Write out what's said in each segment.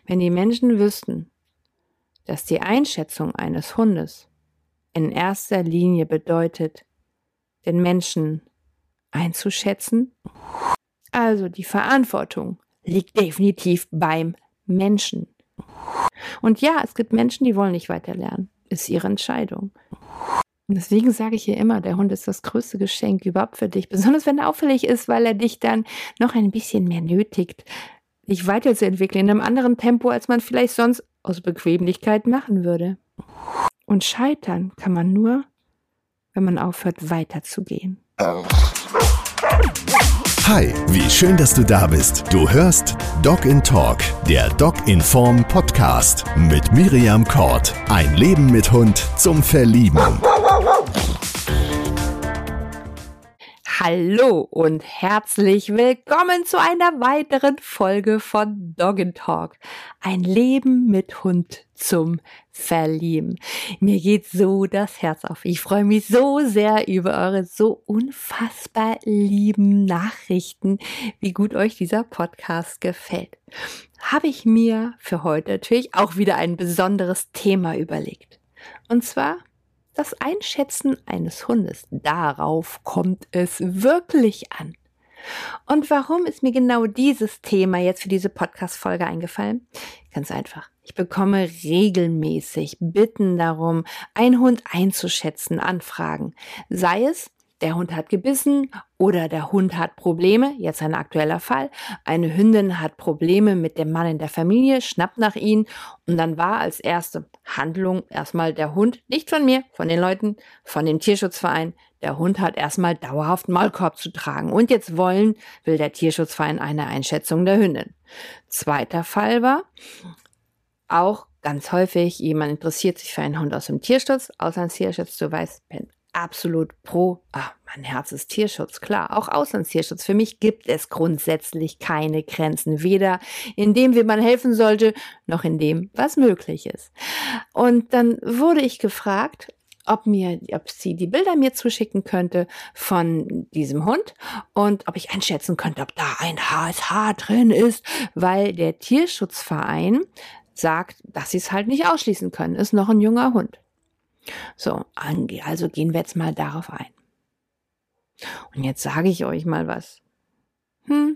Wenn die Menschen wüssten, dass die Einschätzung eines Hundes in erster Linie bedeutet, den Menschen einzuschätzen, also die Verantwortung liegt definitiv beim Menschen. Und ja, es gibt Menschen, die wollen nicht weiter lernen. Ist ihre Entscheidung. Und deswegen sage ich hier immer, der Hund ist das größte Geschenk überhaupt für dich. Besonders wenn er auffällig ist, weil er dich dann noch ein bisschen mehr nötigt, dich weiterzuentwickeln in einem anderen Tempo, als man vielleicht sonst aus Bequemlichkeit machen würde. Und scheitern kann man nur, wenn man aufhört, weiterzugehen. Hi, wie schön, dass du da bist. Du hörst Dog in Talk, der Dog in Form Podcast mit Miriam Kort. Ein Leben mit Hund zum Verlieben. Hallo und herzlich willkommen zu einer weiteren Folge von Dog in Talk. Ein Leben mit Hund zum Verlieben. Mir geht so das Herz auf. Ich freue mich so sehr über eure so unfassbar lieben Nachrichten, wie gut euch dieser Podcast gefällt. Habe ich mir für heute natürlich auch wieder ein besonderes Thema überlegt. Und zwar das Einschätzen eines Hundes. Darauf kommt es wirklich an. Und warum ist mir genau dieses Thema jetzt für diese Podcast-Folge eingefallen? Ganz einfach. Ich bekomme regelmäßig Bitten darum, einen Hund einzuschätzen, Anfragen. Sei es, der Hund hat gebissen oder der Hund hat Probleme, jetzt ein aktueller Fall. Eine Hündin hat Probleme mit dem Mann in der Familie, schnappt nach ihm und dann war als erste Handlung erstmal der Hund, nicht von mir, von den Leuten, von dem Tierschutzverein. Der Hund hat erstmal dauerhaft einen Maulkorb zu tragen und jetzt will der Tierschutzverein eine Einschätzung der Hündin. Zweiter Fall war auch ganz häufig, jemand interessiert sich für einen Hund aus dem Tierschutz, Auslandstierschutz, du weißt, bin absolut pro, mein Herz ist Tierschutz, klar, auch Auslandstierschutz. Für mich gibt es grundsätzlich keine Grenzen, weder in dem, wie man helfen sollte, noch in dem, was möglich ist. Und dann wurde ich gefragt, ob sie die Bilder mir zuschicken könnte von diesem Hund und ob ich einschätzen könnte, ob da ein HSH drin ist, weil der Tierschutzverein sagt, dass sie es halt nicht ausschließen können, ist noch ein junger Hund. So, also gehen wir jetzt mal darauf ein. Und jetzt sage ich euch mal was. Wenn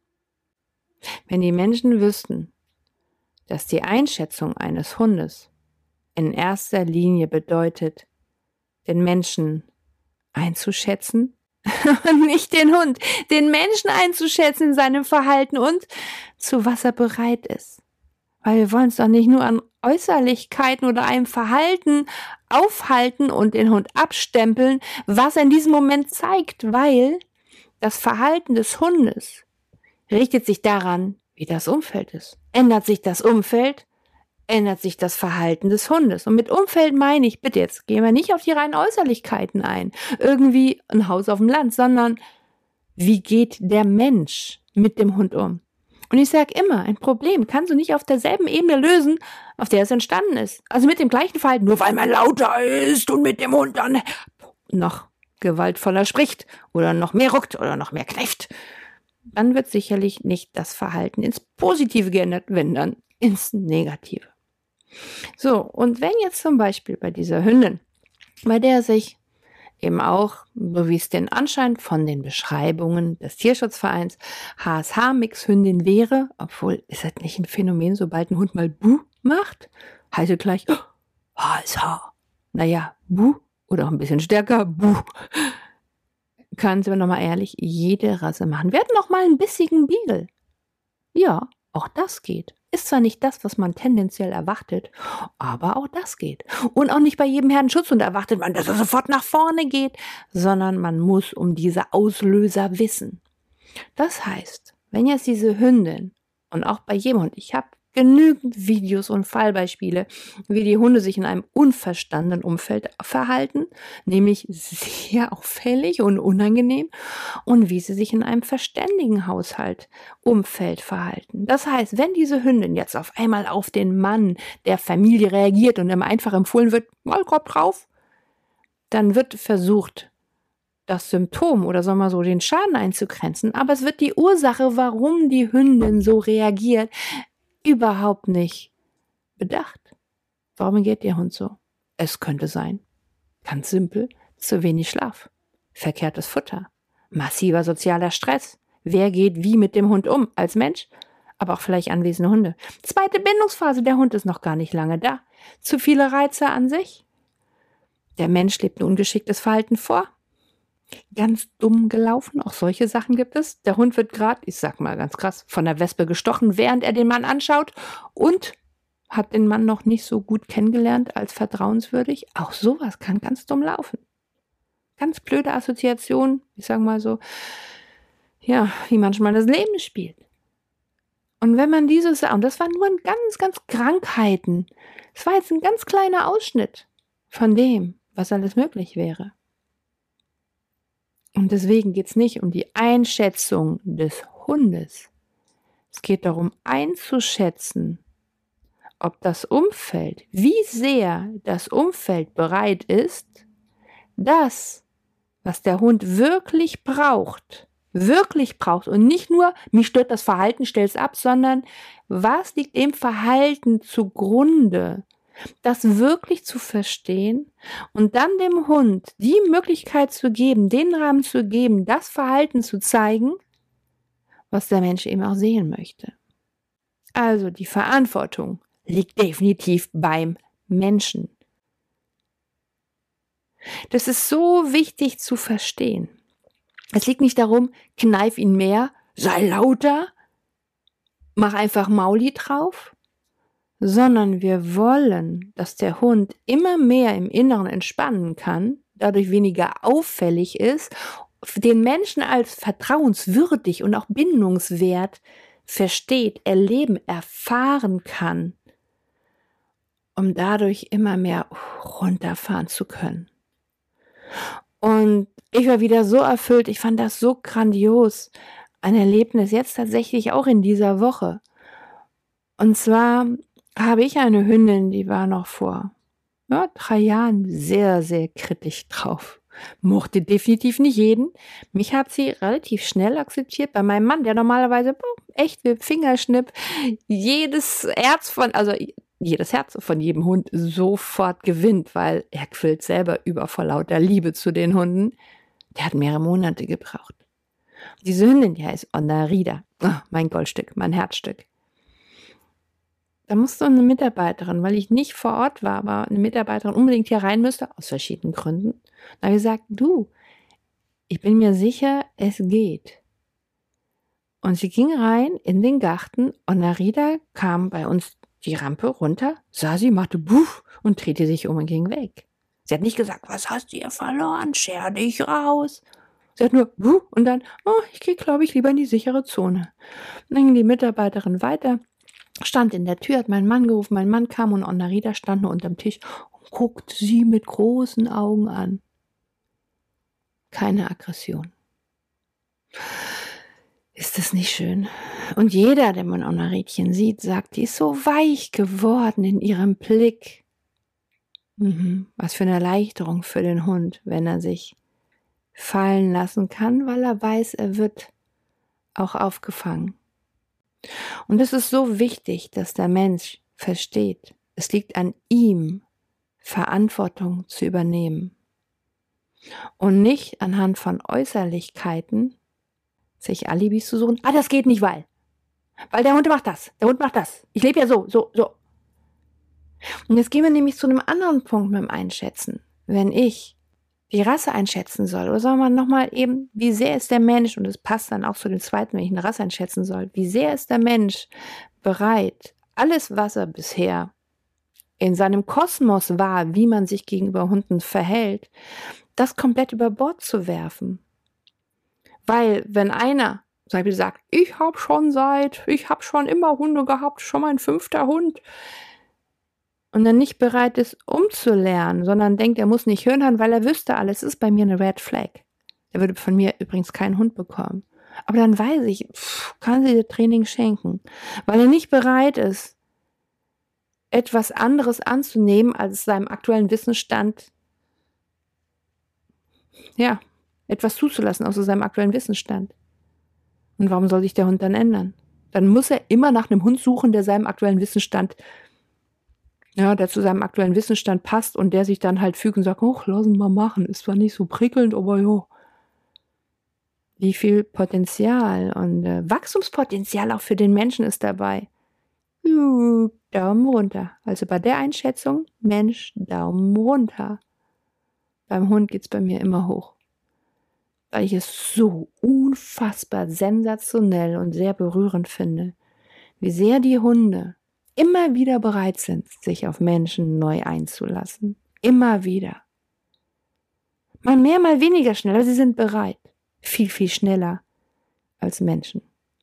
die Menschen wüssten, dass die Einschätzung eines Hundes in erster Linie bedeutet, den Menschen einzuschätzen und nicht den Hund, den Menschen einzuschätzen in seinem Verhalten und zu was er bereit ist. Weil wir wollen es doch nicht nur an Äußerlichkeiten oder einem Verhalten aufhalten und den Hund abstempeln, was er in diesem Moment zeigt, weil das Verhalten des Hundes richtet sich daran, wie das Umfeld ist. Ändert sich das Umfeld, ändert sich das Verhalten des Hundes. Und mit Umfeld meine ich, bitte jetzt gehen wir nicht auf die reinen Äußerlichkeiten ein, irgendwie ein Haus auf dem Land, sondern wie geht der Mensch mit dem Hund um? Und ich sage immer, ein Problem kannst du nicht auf derselben Ebene lösen, auf der es entstanden ist. Also mit dem gleichen Verhalten, nur weil man lauter ist und mit dem Hund dann noch gewaltvoller spricht oder noch mehr ruckt oder noch mehr kneift. Dann wird sicherlich nicht das Verhalten ins Positive geändert, wenn dann ins Negative. So, und wenn jetzt zum Beispiel bei dieser Hündin, bei der sich eben auch, so wie es den Anschein von den Beschreibungen des Tierschutzvereins HSH-Mix-Hündin wäre, obwohl ist das nicht ein Phänomen, sobald ein Hund mal Buh macht, heißt es gleich HSH. Naja, Buh oder auch ein bisschen stärker, Buh. Können Sie nochmal ehrlich jede Rasse machen. Wir hatten noch mal einen bissigen Beagle. Ja, auch das geht. Ist zwar nicht das, was man tendenziell erwartet, aber auch das geht. Und auch nicht bei jedem Herdenschutzhund erwartet man, dass er sofort nach vorne geht, sondern man muss um diese Auslöser wissen. Das heißt, wenn jetzt diese Hündin und auch bei jedem Hund, ich habe genügend Videos und Fallbeispiele, wie die Hunde sich in einem unverstandenen Umfeld verhalten, nämlich sehr auffällig und unangenehm, und wie sie sich in einem verständigen Umfeld verhalten. Das heißt, wenn diese Hündin jetzt auf einmal auf den Mann der Familie reagiert und ihm einfach empfohlen wird, Maulkorb drauf, dann wird versucht, das Symptom oder sagen wir so den Schaden einzugrenzen, aber es wird die Ursache, warum die Hündin so reagiert, überhaupt nicht bedacht. Warum geht Ihr Hund so? Es könnte sein, ganz simpel, zu wenig Schlaf, verkehrtes Futter, massiver sozialer Stress. Wer geht wie mit dem Hund um? Als Mensch, aber auch vielleicht anwesende Hunde. Zweite Bindungsphase, der Hund ist noch gar nicht lange da. Zu viele Reize an sich. Der Mensch lebt ein ungeschicktes Verhalten vor. Ganz dumm gelaufen, auch solche Sachen gibt es. Der Hund wird gerade, ich sag mal ganz krass, von der Wespe gestochen, während er den Mann anschaut und hat den Mann noch nicht so gut kennengelernt als vertrauenswürdig. Auch sowas kann ganz dumm laufen. Ganz blöde Assoziation, ich sag mal so, ja, wie manchmal das Leben spielt. Und wenn man und das waren nur ganz Krankheiten. Es war jetzt ein ganz kleiner Ausschnitt von dem, was alles möglich wäre. Und deswegen geht es nicht um die Einschätzung des Hundes. Es geht darum, einzuschätzen, ob das Umfeld, wie sehr das Umfeld bereit ist, das, was der Hund wirklich braucht und nicht nur, mich stört das Verhalten, stell's ab, sondern was liegt dem Verhalten zugrunde, das wirklich zu verstehen und dann dem Hund die Möglichkeit zu geben, den Rahmen zu geben, das Verhalten zu zeigen, was der Mensch eben auch sehen möchte. Also die Verantwortung liegt definitiv beim Menschen. Das ist so wichtig zu verstehen. Es liegt nicht darum, kneif ihn mehr, sei lauter, mach einfach Mauli drauf, sondern wir wollen, dass der Hund immer mehr im Inneren entspannen kann, dadurch weniger auffällig ist, den Menschen als vertrauenswürdig und auch bindungswert versteht, erleben, erfahren kann, um dadurch immer mehr runterfahren zu können. Und ich war wieder so erfüllt, ich fand das so grandios, ein Erlebnis jetzt tatsächlich auch in dieser Woche. Und zwar habe ich eine Hündin, die war noch vor 3 Jahren sehr, sehr kritisch drauf. Mochte definitiv nicht jeden. Mich hat sie relativ schnell akzeptiert. Bei meinem Mann, der normalerweise echt mit Fingerschnipp jedes Herz von jedem Hund sofort gewinnt, weil er quillt selber über vor lauter Liebe zu den Hunden. Der hat mehrere Monate gebraucht. Diese Hündin, die heißt Onarida. Oh, mein Goldstück, mein Herzstück. Da musste eine Mitarbeiterin, weil ich nicht vor Ort war, aber eine Mitarbeiterin unbedingt hier rein müsste, aus verschiedenen Gründen. Da habe ich gesagt, ich bin mir sicher, es geht. Und sie ging rein in den Garten und Narida kam bei uns die Rampe runter, sah sie, machte Buff und drehte sich um und ging weg. Sie hat nicht gesagt, was hast du hier verloren, scher dich raus. Sie hat nur Buff und dann, ich gehe, glaube ich, lieber in die sichere Zone. Und dann ging die Mitarbeiterin weiter, stand in der Tür, hat meinen Mann gerufen, mein Mann kam und Onarida stand nur unterm Tisch und guckte sie mit großen Augen an. Keine Aggression. Ist das nicht schön? Und jeder, der mein Onaridchen sieht, sagt, die ist so weich geworden in ihrem Blick. Was für eine Erleichterung für den Hund, wenn er sich fallen lassen kann, weil er weiß, er wird auch aufgefangen. Und es ist so wichtig, dass der Mensch versteht, es liegt an ihm, Verantwortung zu übernehmen. Und nicht anhand von Äußerlichkeiten sich Alibis zu suchen. Das geht nicht, weil der Hund macht das, Ich lebe ja so. Und jetzt gehen wir nämlich zu einem anderen Punkt mit dem Einschätzen. Wenn ich die Rasse einschätzen soll, oder sagen wir nochmal eben, wie sehr ist der Mensch, und das passt dann auch zu dem zweiten, wenn ich eine Rasse einschätzen soll, wie sehr ist der Mensch bereit, alles, was er bisher in seinem Kosmos war, wie man sich gegenüber Hunden verhält, das komplett über Bord zu werfen. Weil wenn einer zum Beispiel sagt, ich habe schon immer Hunde gehabt, schon mein 5. Hund, und dann nicht bereit ist, umzulernen, sondern denkt, er muss nicht hören, weil er wüsste alles, ist bei mir eine Red Flag. Er würde von mir übrigens keinen Hund bekommen. Aber dann weiß ich, kann sie dir Training schenken, weil er nicht bereit ist, etwas anderes anzunehmen, als seinem aktuellen Wissensstand, etwas zuzulassen außer seinem aktuellen Wissensstand. Und warum soll sich der Hund dann ändern? dann muss er immer nach einem Hund suchen, der zu seinem aktuellen Wissensstand passt und der sich dann halt fügt und sagt, lass ihn mal machen. Ist zwar nicht so prickelnd, aber ja. Wie viel Potenzial und Wachstumspotenzial auch für den Menschen ist dabei. Daumen runter. Also bei der Einschätzung, Mensch, Daumen runter. Beim Hund geht's bei mir immer hoch. Weil ich es so unfassbar sensationell und sehr berührend finde, wie sehr die Hunde immer wieder bereit sind, sich auf Menschen neu einzulassen. Immer wieder. Mal mehr, mal weniger schnell, aber sie sind bereit. Viel, viel schneller als Menschen.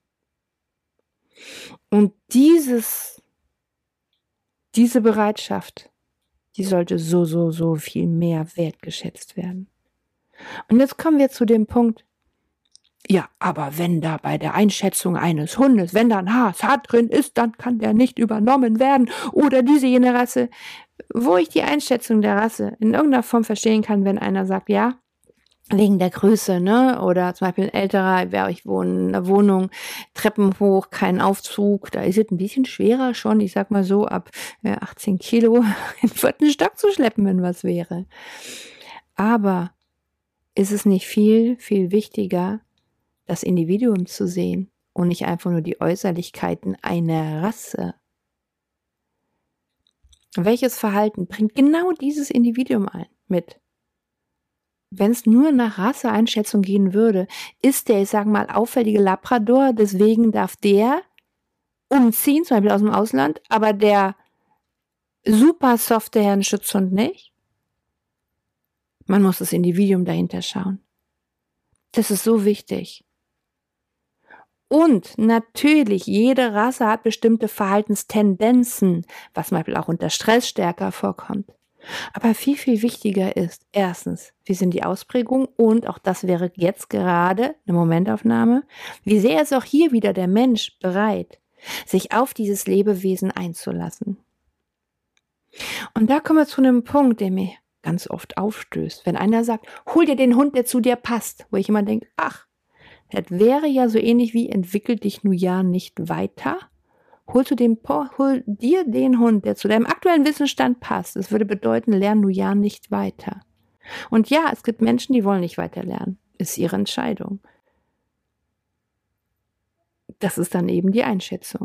Und diese Bereitschaft, die sollte so viel mehr wertgeschätzt werden. Und jetzt kommen wir zu dem Punkt, ja, aber wenn da bei der Einschätzung eines Hundes, wenn da ein HSH drin ist, dann kann der nicht übernommen werden oder jene Rasse, wo ich die Einschätzung der Rasse in irgendeiner Form verstehen kann, wenn einer sagt, ja, wegen der Größe, ne? Oder zum Beispiel ein älterer, ich wohne in einer Wohnung, Treppen hoch, kein Aufzug, da ist es ein bisschen schwerer schon, ich sag mal so, ab 18 Kilo in den 4. Stock zu schleppen, wenn was wäre. Aber ist es nicht viel, viel wichtiger, das Individuum zu sehen und nicht einfach nur die Äußerlichkeiten einer Rasse? Welches Verhalten bringt genau dieses Individuum mit? Wenn es nur nach Rasseeinschätzung gehen würde, ist der, ich sage mal, auffällige Labrador, deswegen darf der umziehen, zum Beispiel aus dem Ausland, aber der super softe Herrenschutzhund nicht? Man muss das Individuum dahinter schauen. Das ist so wichtig. Und natürlich, jede Rasse hat bestimmte Verhaltenstendenzen, was zum Beispiel auch unter Stress stärker vorkommt. Aber viel, viel wichtiger ist, erstens, wie sind die Ausprägungen und auch das wäre jetzt gerade eine Momentaufnahme, wie sehr ist auch hier wieder der Mensch bereit, sich auf dieses Lebewesen einzulassen. Und da kommen wir zu einem Punkt, der mir ganz oft aufstößt. Wenn einer sagt, hol dir den Hund, der zu dir passt, wo ich immer denke, ach, das wäre ja so ähnlich wie entwickel dich nun ja nicht weiter. Hol dir den Hund, der zu deinem aktuellen Wissensstand passt. Das würde bedeuten, lern nun ja nicht weiter. Und ja, es gibt Menschen, die wollen nicht weiter lernen. Ist ihre Entscheidung. Das ist dann eben die Einschätzung.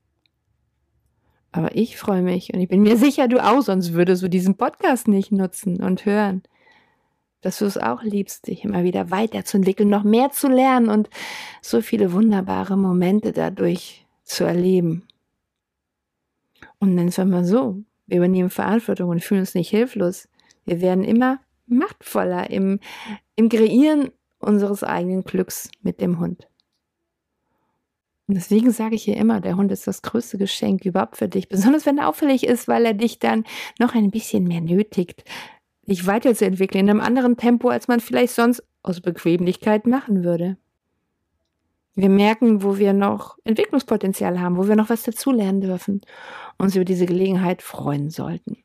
Aber ich freue mich und ich bin mir sicher, du auch, sonst würdest du diesen Podcast nicht nutzen und hören. Dass du es auch liebst, dich immer wieder weiterzuentwickeln, noch mehr zu lernen und so viele wunderbare Momente dadurch zu erleben. Und nennen wir mal so, wir übernehmen Verantwortung und fühlen uns nicht hilflos. Wir werden immer machtvoller im Kreieren unseres eigenen Glücks mit dem Hund. Und deswegen sage ich hier immer, der Hund ist das größte Geschenk überhaupt für dich, besonders wenn er auffällig ist, weil er dich dann noch ein bisschen mehr nötigt, dich weiterzuentwickeln in einem anderen Tempo, als man vielleicht sonst aus Bequemlichkeit machen würde. Wir merken, wo wir noch Entwicklungspotenzial haben, wo wir noch was dazulernen dürfen, uns über diese Gelegenheit freuen sollten.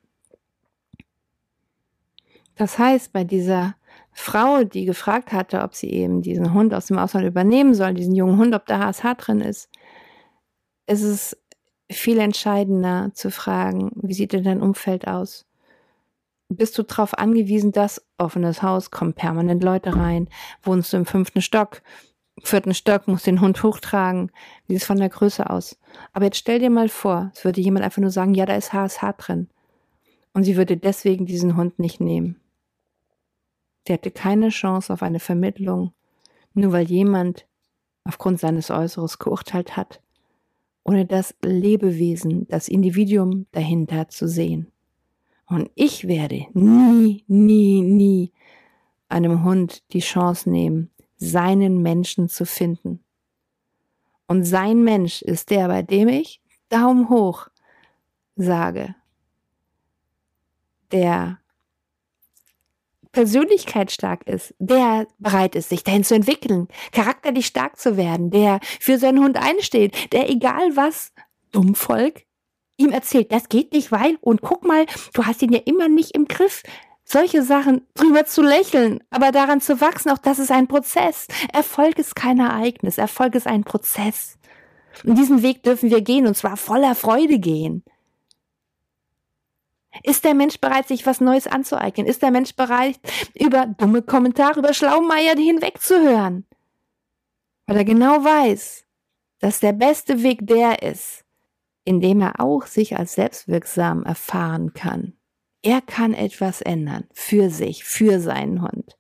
Das heißt, bei dieser Frau, die gefragt hatte, ob sie eben diesen Hund aus dem Ausland übernehmen soll, diesen jungen Hund, ob da HSH drin ist, ist es viel entscheidender zu fragen, wie sieht denn dein Umfeld aus? Bist du darauf angewiesen, dass offenes Haus, kommen permanent Leute rein, wohnst du im 5. Stock, 4. Stock, musst den Hund hochtragen, wie sieht es von der Größe aus? Aber jetzt stell dir mal vor, es würde jemand einfach nur sagen, ja, da ist HSH drin. Und sie würde deswegen diesen Hund nicht nehmen. Der hätte keine Chance auf eine Vermittlung, nur weil jemand aufgrund seines Äußeres geurteilt hat, ohne das Lebewesen, das Individuum dahinter zu sehen. Und ich werde nie einem Hund die Chance nehmen, seinen Menschen zu finden. Und sein Mensch ist der, bei dem ich Daumen hoch sage, der persönlichkeitsstark ist, der bereit ist, sich dahin zu entwickeln, charakterlich stark zu werden, der für seinen Hund einsteht, der egal was, Dummvolk, ihm erzählt, das geht nicht, weil, und guck mal, du hast ihn ja immer nicht im Griff. Solche Sachen, drüber zu lächeln, aber daran zu wachsen, auch das ist ein Prozess. Erfolg ist kein Ereignis, Erfolg ist ein Prozess. Und diesen Weg dürfen wir gehen, und zwar voller Freude gehen. Ist der Mensch bereit, sich was Neues anzueignen? Ist der Mensch bereit, über dumme Kommentare, über Schlaumeier hinwegzuhören? Weil er genau weiß, dass der beste Weg der ist, indem er auch sich als selbstwirksam erfahren kann. Er kann etwas ändern für sich, für seinen Hund.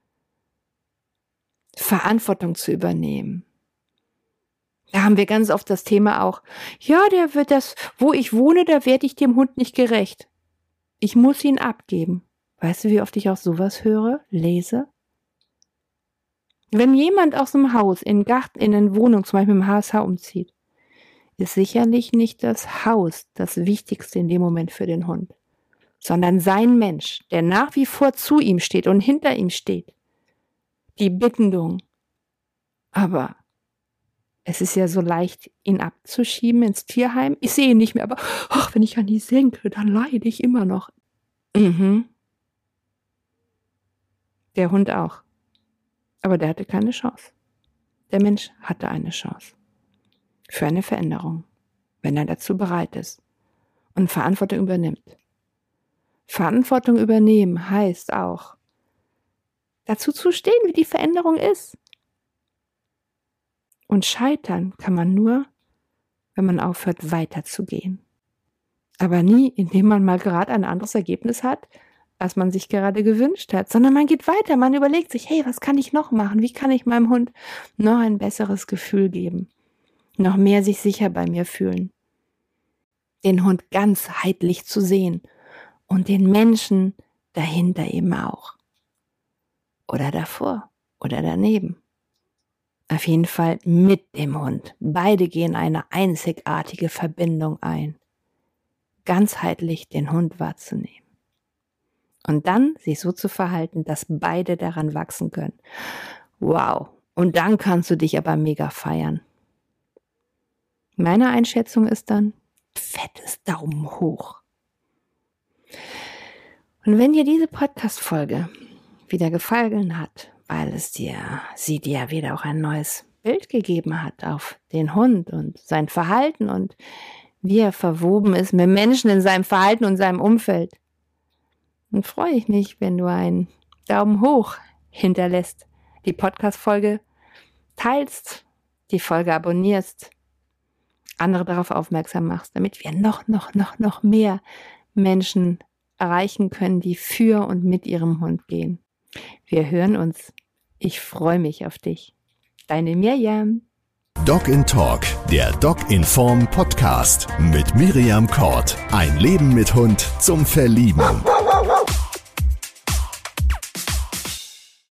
Verantwortung zu übernehmen. Da haben wir ganz oft das Thema auch, ja, wo ich wohne, da werde ich dem Hund nicht gerecht. Ich muss ihn abgeben. Weißt du, wie oft ich auch sowas höre, lese? Wenn jemand aus dem Haus in den Garten, in eine Wohnung, zum Beispiel im HSH umzieht, ist sicherlich nicht das Haus das Wichtigste in dem Moment für den Hund, sondern sein Mensch, der nach wie vor zu ihm steht und hinter ihm steht. Die Bindung. Aber es ist ja so leicht, ihn abzuschieben ins Tierheim. Ich sehe ihn nicht mehr, aber wenn ich an die denke, dann leide ich immer noch. Der Hund auch. Aber der hatte keine Chance. Der Mensch hatte eine Chance. Für eine Veränderung, wenn er dazu bereit ist und Verantwortung übernimmt. Verantwortung übernehmen heißt auch, dazu zu stehen, wie die Veränderung ist. Und scheitern kann man nur, wenn man aufhört, weiterzugehen. Aber nie, indem man mal gerade ein anderes Ergebnis hat, als man sich gerade gewünscht hat, sondern man geht weiter, man überlegt sich, hey, was kann ich noch machen? Wie kann ich meinem Hund noch ein besseres Gefühl geben? Noch mehr sich sicher bei mir fühlen? Den Hund ganzheitlich zu sehen und den Menschen dahinter eben auch. Oder davor oder daneben. Auf jeden Fall mit dem Hund. Beide gehen eine einzigartige Verbindung ein. Ganzheitlich den Hund wahrzunehmen. Und dann sich so zu verhalten, dass beide daran wachsen können. Wow. Und dann kannst du dich aber mega feiern. Meine Einschätzung ist dann, fettes Daumen hoch. Und wenn dir diese Podcast-Folge wieder gefallen hat, weil sie dir wieder auch ein neues Bild gegeben hat auf den Hund und sein Verhalten und wie er verwoben ist mit Menschen in seinem Verhalten und seinem Umfeld, dann freue ich mich, wenn du einen Daumen hoch hinterlässt, die Podcast-Folge teilst, die Folge abonnierst, andere darauf aufmerksam machst, damit wir noch mehr Menschen erreichen können, die für und mit ihrem Hund gehen. Wir hören uns. Ich freue mich auf dich. Deine Miriam. Dog in Talk, der Dog in Form Podcast mit Miriam Kort. Ein Leben mit Hund zum Verlieben.